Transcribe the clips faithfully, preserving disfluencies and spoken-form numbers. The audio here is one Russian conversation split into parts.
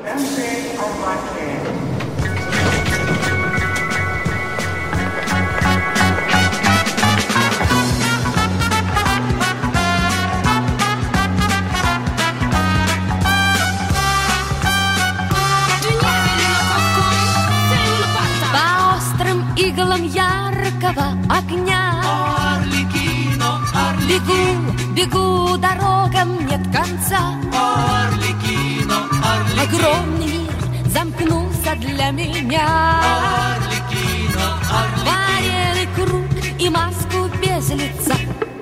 Яркого огня бегу, бегу, дорогам нет конца. Огромный мир замкнулся для меня. Вареный круг и маску без лица.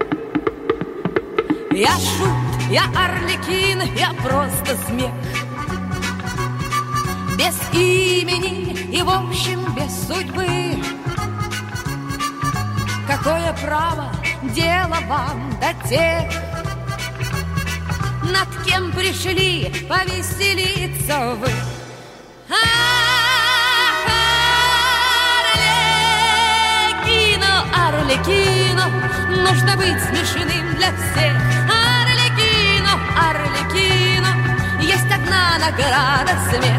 Я шут, я Арлекин, я просто смех. Без имени и в общем без судьбы. Какое право дело вам до тех, над кем пришли повеселиться вы? Арлекино, Арлекино, нужно быть смешным для всех. Арлекино, Арлекино, есть одна награда — смех.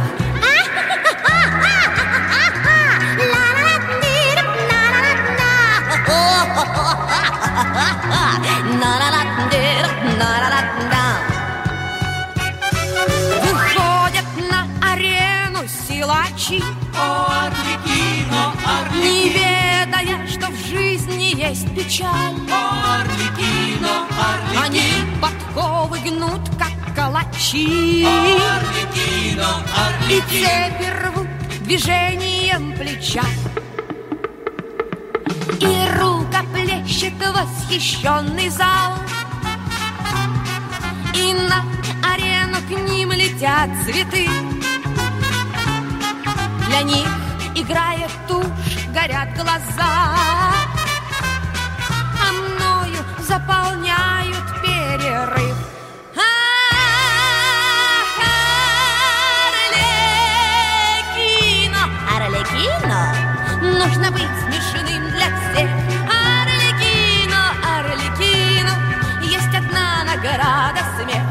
Выходят на арену силачи, Арлекино, Арлекино, не ведая, что в жизни есть печаль. Арлекино, Арлекино, они подковы гнут, как калачи, Арлекино, Арлекино, и цепи рвут движением плеча. И рукоплещет восхищенный зал, и на арену к ним летят цветы. Для них играет тушь, горят глаза, а мною заполняют перерыв. Арлекино, Арлекино, нужно быть смешным для всех. Арлекино, Арлекино, есть одна награда — смех.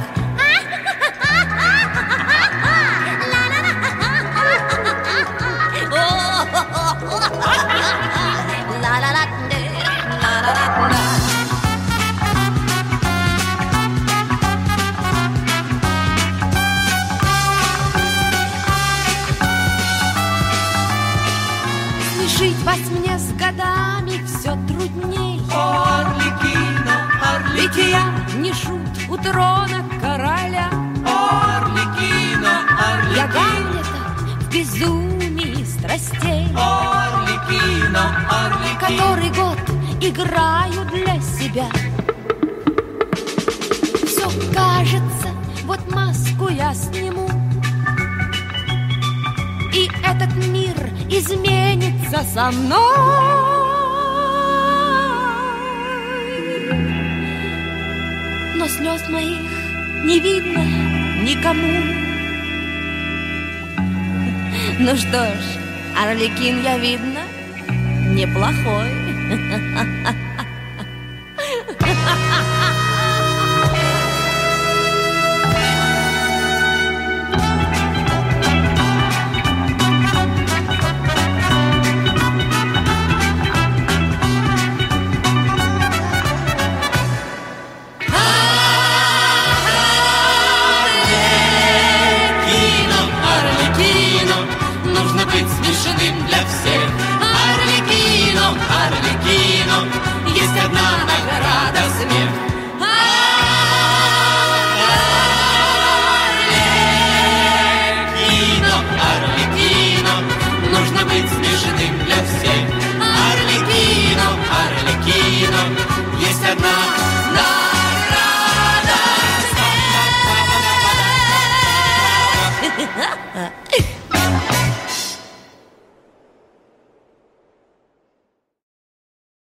Смешить вас мне с годами все трудней. Арлекино, Арлекино, ведь я не шут у трона короля. Арлекино, Арлекино, я Гамлета в безумии страстей, Арлекино, Арлекино, который год играю для себя. Все кажется, вот маску я сниму, и этот мир изменится со мной. Но слез моих не видно никому. Ну что ж, Арлекин, я, видно, неплохой.